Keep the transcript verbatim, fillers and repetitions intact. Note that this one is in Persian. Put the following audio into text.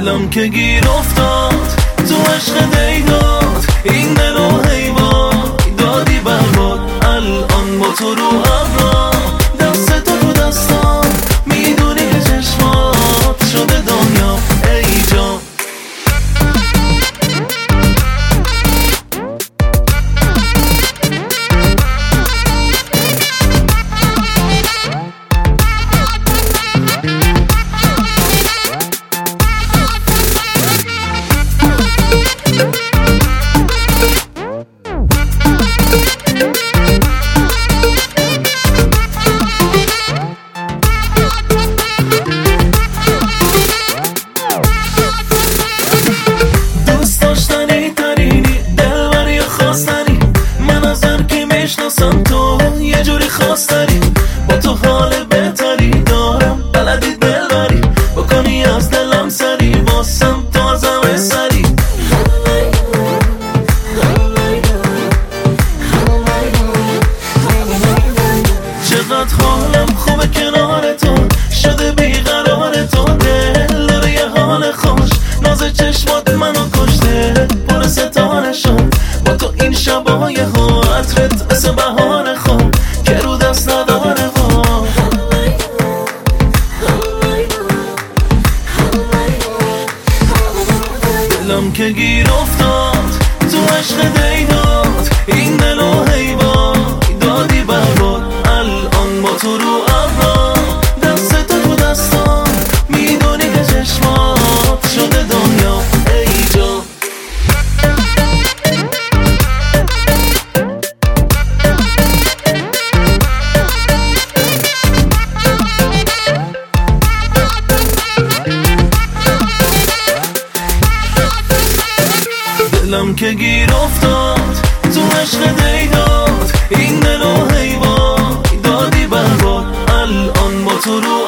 دلم که گیر افتاد تو عشق دیداد، این دل و حیوان دادی برباد. الان با تو رو ابرا، دست تو تو دستان، میدونی که چشمات شده دنیا ای جان. تو یه جوری خواستری، با تو حال بهتری دارم، بلدی دل بری بکنی از دلم سری، واسم تو از همه سری. چقدر حالم خوبه کنار تو، شده بیقرار تو، دل داره یه حال خوش، ناز چشمات منو کشته، پر ستاره شد با تو این شبای ها، عطرت مثل بهار خواب که رو دست نداره ها. دلم که گیر افتاد تو عشق دیداد، این دل و حیوان دادی برباد. الان با تو رو ابرا، دست تو تو دستان، میدونی که چشمات شده دنیا ای جان. دلم که گیر افتاد تو عشق دیداد، این دل و حیوان دادی برباد. الان با تو رو